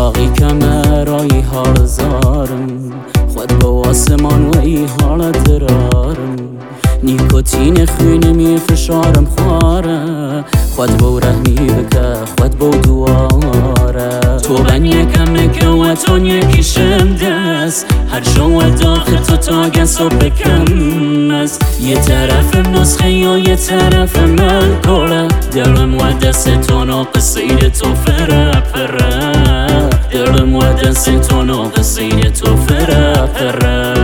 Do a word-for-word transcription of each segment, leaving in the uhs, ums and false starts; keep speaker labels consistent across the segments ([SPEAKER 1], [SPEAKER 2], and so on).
[SPEAKER 1] ساقی کمرایی حال زارم خود با آسمان و ای حال درارم نیکوتین خوینمی فشارم خواره خود با رحمی بکه خود با دواره تو بن یکم نکه و تون یکیشم دست هر جو داخل تو تا گس و بکم است یه طرف نسخه یا یه طرف ملکوله دلم و دست تو ناقصه تو فره فره دلم و دست تو ناقصه تو فره فره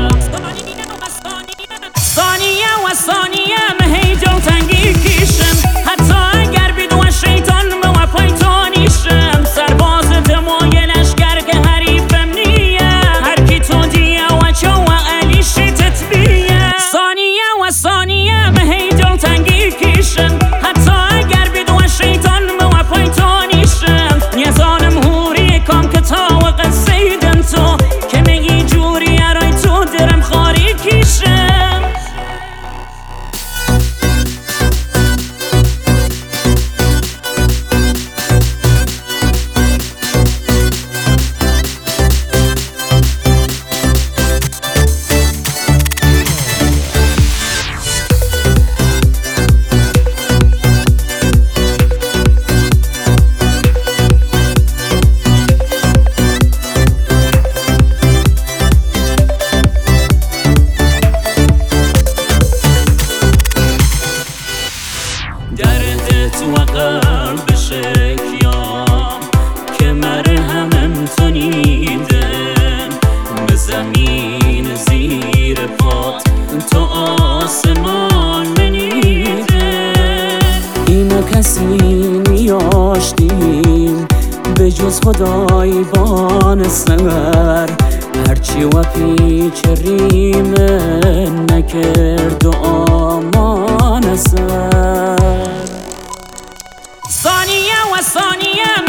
[SPEAKER 2] ثانیه و ثانیه مهی جو تنگی کشم حتی اگر بدون شیطان و پایتانیشم سرباز دمای لشگر که حریفم نیه هر کی تو دیه و چو و علی شیطت بیه ثانیه و ثانیه مهی جو تنگی کشم حتی اگر بدون شیطان و پایتانیشم نیزانم هوری کام که تا و قصیدن تو که میگی جوری ارای تو درم خاری کشم
[SPEAKER 1] دردت و قلب شکیام که مرهمم تو نیدن به زمین زیر پات تو آسمان منیدن اینو کسی نیاشتیم به جز خدای بان سر هرچی و پیچ ریمن نکرد و آمان سر
[SPEAKER 2] ثانیه و ثانیه